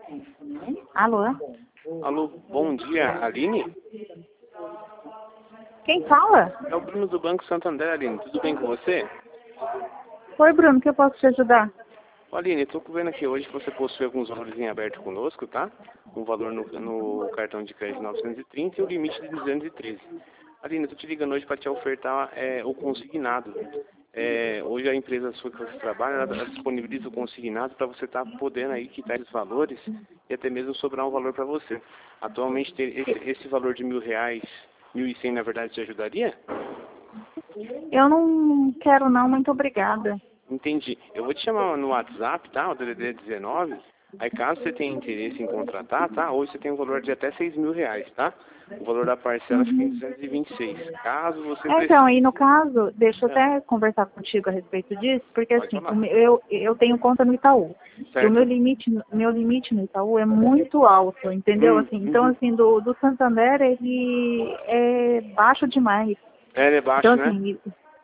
Alô? Alô, bom dia, Aline? Quem fala? É o Bruno do Banco Santander, Aline. Tudo bem com você? Oi, Bruno, que eu posso te ajudar? Aline, estou vendo aqui hoje que você possui alguns valores em aberto conosco, tá? Um valor no cartão de crédito de 930 e o limite de 213. Aline, eu estou te ligando hoje para te ofertar o consignado. Hoje a empresa sua que você trabalha, ela disponibiliza o consignado para você estar podendo aí quitar esses valores e até mesmo sobrar um valor para você. Atualmente esse valor de R$ 1.000, 1.100 na verdade te ajudaria? Eu não quero não, muito obrigada. Entendi. Eu vou te chamar no WhatsApp, tá? O DDD 19. Aí caso você tenha interesse em contratar, tá? Hoje você tem um valor de até R$ 6.000, tá? O valor da parcela fica em 226. Caso você Então, precise. aí no caso, deixa eu até conversar contigo a respeito disso, porque Pode assim, falar. eu tenho conta no Itaú. E o Certo? meu limite no Itaú é muito alto, entendeu? Assim, então, Uhum. assim, do Santander, ele é baixo demais. É baixo, Então, né? assim,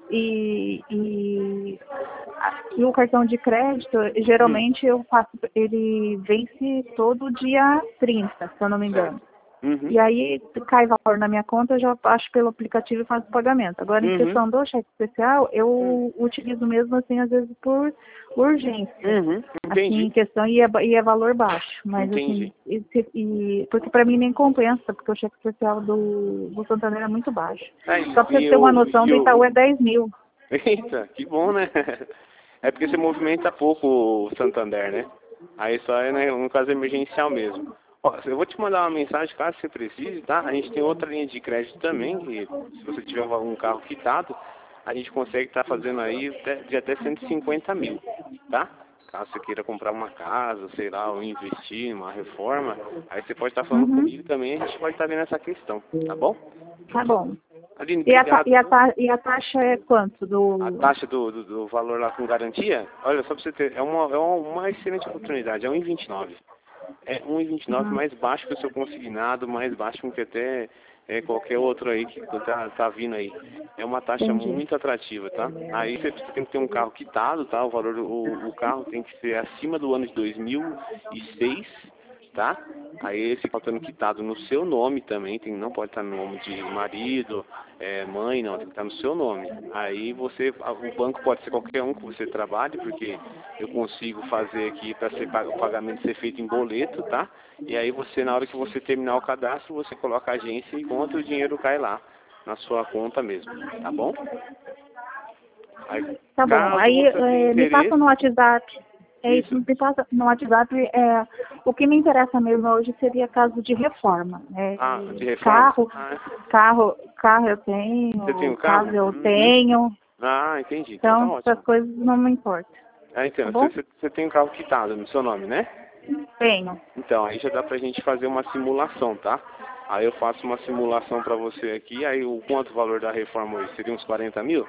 e o cartão de crédito, geralmente eu faço, ele vence todo dia 30, se eu não me engano. Certo. Uhum. E aí cai valor na minha conta, eu já baixo pelo aplicativo e faço o pagamento. Agora, em Uhum. questão do cheque especial, eu utilizo mesmo assim, às vezes, por urgência. Uhum. Assim, em Entendi. questão, e é valor baixo. Mas, assim, Entendi. porque para mim nem compensa, porque o cheque especial do Santander é muito baixo. É, Só para você ter uma noção, do Itaú é 10 mil. Eita, que bom, né? É porque você movimenta pouco o Santander, né? Aí só é, né, um caso emergencial mesmo. Ó, eu vou te mandar uma mensagem caso você precise, tá? A gente tem outra linha de crédito também, que se você tiver um carro quitado, a gente consegue estar fazendo aí de até 150 mil, tá? Caso você queira comprar uma casa, sei lá, ou investir em uma reforma, aí você pode estar falando Uhum. comigo também, a gente pode estar vendo essa questão, tá bom? Tá bom. Aline, E a, ta- obrigado, e, a viu? ta- e a taxa é quanto? A taxa do valor lá com garantia, olha, só para você ter, é uma excelente oportunidade, é 1,29. É 1,29 Uhum. mais baixo que o seu consignado, mais baixo que até qualquer outro aí que tá vindo aí. É uma taxa Entendi. muito atrativa, tá? Aí você tem que ter um carro quitado, tá? O carro tem que ser acima do ano de 2006, tá? Aí esse faltando quitado no seu nome também, não pode estar no nome de marido, mãe, não, tem que estar no seu nome. Aí o banco pode ser qualquer um que você trabalhe, porque eu consigo fazer aqui para o pagamento ser feito em boleto, tá? E aí você, na hora que você terminar o cadastro, você coloca a agência e conta o dinheiro cai lá, na sua conta mesmo, tá bom? Aí, Tá bom. caso Aí você tenha me passa interesse, no WhatsApp. É isso, isso. me passa no WhatsApp. O que me interessa mesmo hoje seria caso de reforma. Ah, de reforma? Carro, Ah, carro eu você tem tenho, um carro? casa eu Uhum. tenho. Ah, entendi. Então tá Então, essas ótimo. coisas não me importam. Ah, Tá então, bom? você tem um carro quitado no seu nome, né? Tenho. Então, aí já dá pra gente fazer uma simulação, tá? Aí eu faço uma simulação pra você aqui, aí quanto o valor da reforma hoje? Seria uns 40 mil?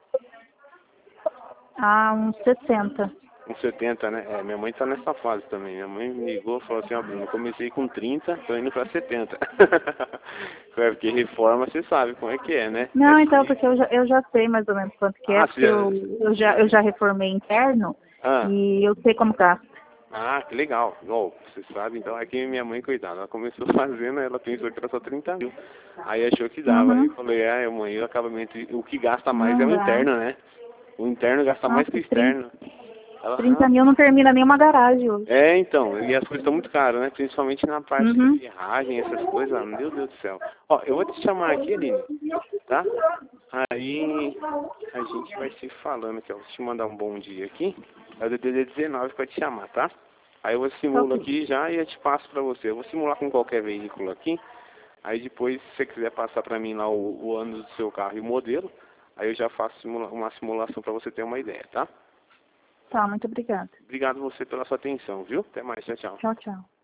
Há uns 60. Uns 70, né? Minha mãe tá nessa fase também. Minha mãe me ligou e falou assim, ó, Bruno, eu comecei com 30, tô indo pra 70. Porque reforma, você sabe como é que é, né? É Não, então, porque difícil. eu já sei mais ou menos quanto que é, Ah, porque eu já reformei interno Ah, e eu sei como gasta. que legal. Oh, você sabe, então aqui minha mãe, coitada, ela começou fazendo, ela pensou que era só 30 mil. Aí achou que dava. Aí eu Uhum. falei, mãe, o acabamento, o que gasta mais é Não o dá. interno, né? O interno gasta mais que Nossa, o externo. Ela, 30 mil não termina nenhuma garagem hoje. então, e as coisas estão muito caras, né? Principalmente na parte de Uhum. ferragem, essas coisas, meu Deus do céu. Ó, eu vou te chamar aqui, Aline, tá? Aí a gente vai se falando aqui, ó. Vou te mandar um bom dia aqui. É o DDD 19 que vai te chamar, tá? Aí eu simulo Ok. aqui já e eu te passo pra você. Eu vou simular com qualquer veículo aqui. Aí depois, se você quiser passar pra mim lá o ano do seu carro e o modelo, aí eu já faço uma simulação pra você ter uma ideia, tá? Tá, muito obrigada. Obrigado você pela sua atenção, viu? Até mais, tchau, tchau. Tchau, tchau.